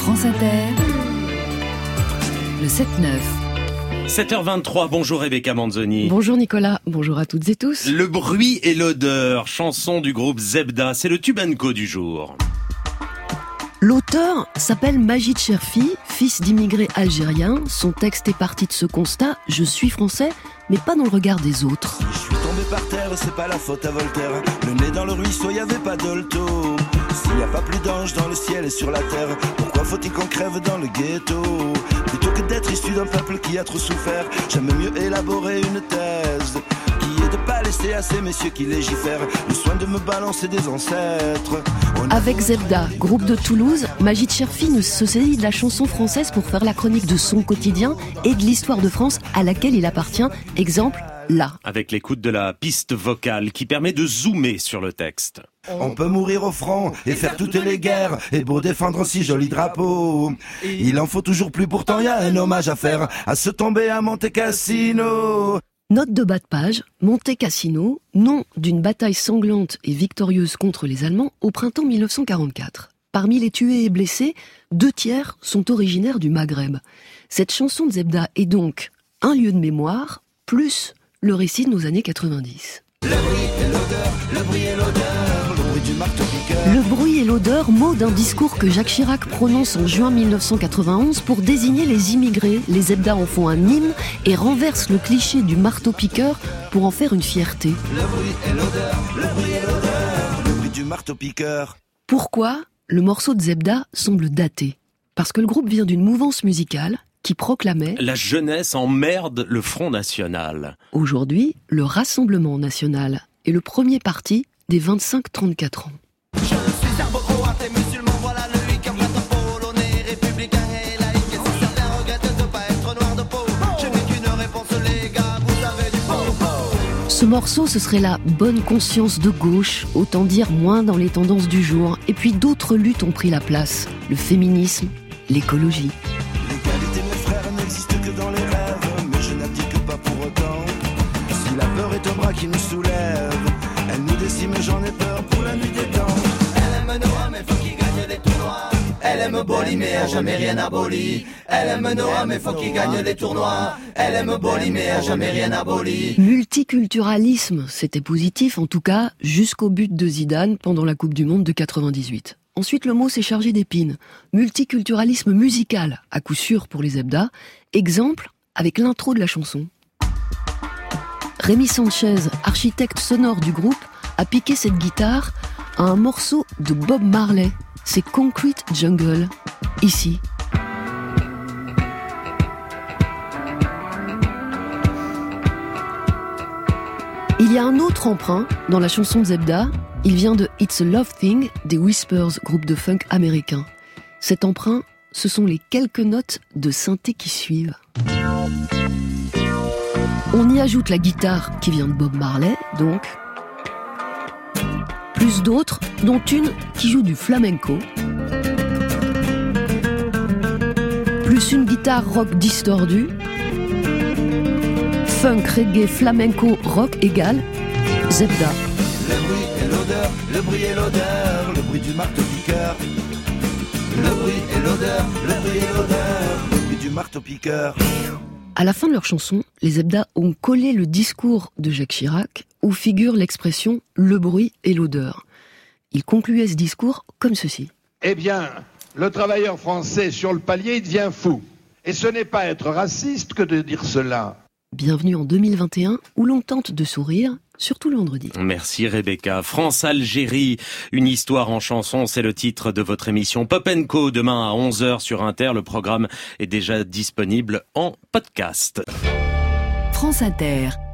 France Inter, le 7-9. 7h23, bonjour Rebecca Manzoni. Bonjour Nicolas, bonjour à toutes et tous. Le bruit et l'odeur, chanson du groupe Zebda, c'est le Tube & Co du jour. L'auteur s'appelle Majid Cherfi, fils d'immigrés algériens. Son texte est parti de ce constat: je suis français, mais pas dans le regard des autres. Je suis tombé par terre, c'est pas la faute à Voltaire. Le nez dans le ruisseau, y avait pas d'olto. S'il y a pas plus d'anges dans le ciel et sur la terre, pourquoi faut-il qu'on crève dans le ghetto? Plutôt que d'être issu d'un peuple qui a trop souffert, j'aime mieux élaborer une thèse qui est de pas laisser à ces messieurs qui légifèrent le soin de me balancer des ancêtres. Avec Zebda, groupe de Toulouse, Majid Cherfi ne se saisit de la chanson française pour faire la chronique de son quotidien et de l'histoire de France à laquelle il appartient. Exemple, là. Avec l'écoute de la piste vocale qui permet de zoomer sur le texte. On peut mourir au front et faire toutes les guerres, et beau défendre si joli drapeau. Il en faut toujours plus, pourtant y a un hommage à faire à se tomber à Monte Cassino. Note de bas de page, Monte Cassino, nom d'une bataille sanglante et victorieuse contre les Allemands au printemps 1944. Parmi les tués et blessés, 2/3 sont originaires du Maghreb. Cette chanson de Zebda est donc un lieu de mémoire, plus le récit de nos années 90. Le bruit et l'odeur, le bruit et l'odeur, le bruit du marteau-piqueur. Le bruit et l'odeur, mot d'un discours que Jacques Chirac prononce en juin 1991 pour désigner les immigrés. Les Zebda en font un hymne et renversent le cliché du marteau-piqueur pour en faire une fierté. Le bruit et l'odeur, le bruit et l'odeur, le bruit du marteau-piqueur. Pourquoi le morceau de Zebda semble daté? Parce que le groupe vient d'une mouvance musicale qui proclamait La jeunesse emmerde le Front National. aujourd'hui le Rassemblement National est le premier parti des 25-34 ans. Je suis serbo-croate et musulman, voilà le week-end polonais, républicain et laïque. Et si certains regrettent de pas être noir de peau, je n'ai qu'une réponse les gars, vous avez du beau. Ce morceau, ce serait la bonne conscience de gauche, autant dire moins dans les tendances du jour. Et puis d'autres luttes ont pris la place, le féminisme, l'écologie. L'égalité, mes frères, n'existe que dans les rêves, mais je n'abdique pas pour autant. Si la peur est un bras qui nous soulève, elle nous décime, j'en ai peur pour la nuit des temps. Elle aime Noah, mais faut qu'il gagne les tournois. Elle aime Boli, mais a jamais rien aboli. Elle aime Noah, mais faut qu'il gagne les tournois. Elle aime Boli, mais a jamais rien aboli. Multiculturalisme, c'était positif en tout cas, jusqu'au but de Zidane pendant la Coupe du Monde de 98. Ensuite, le mot s'est chargé d'épines. Multiculturalisme musical, à coup sûr pour les Zebda. Exemple avec l'intro de la chanson. Rémi Sanchez, architecte sonore du groupe, a piqué cette guitare à un morceau de Bob Marley. C'est Concrete Jungle, ici. Il y a un autre emprunt dans la chanson de Zebda. Il vient de It's a Love Thing des Whispers, groupe de funk américain. Cet emprunt, ce sont les quelques notes de synthé qui suivent. On y ajoute la guitare qui vient de Bob Marley, donc. Plus d'autres, dont une qui joue du flamenco. Plus une guitare rock distordue. Funk, reggae, flamenco, rock égale Zebda. Le bruit et l'odeur, le bruit et l'odeur, le bruit du marteau-piqueur. Le bruit et l'odeur, le bruit et l'odeur, le bruit du marteau-piqueur. À la fin de leur chanson, les Zebda ont collé le discours de Jacques Chirac où figure l'expression « le bruit et l'odeur ». Ils concluaient ce discours comme ceci. Eh bien, le travailleur français sur le palier devient fou. Et ce n'est pas être raciste que de dire cela. Bienvenue en 2021 où l'on tente de sourire, surtout le vendredi. Merci Rebecca. France-Algérie, une histoire en chanson, c'est le titre de votre émission Pop & Co. Demain à 11h sur Inter. Le programme est déjà disponible en podcast. France Inter.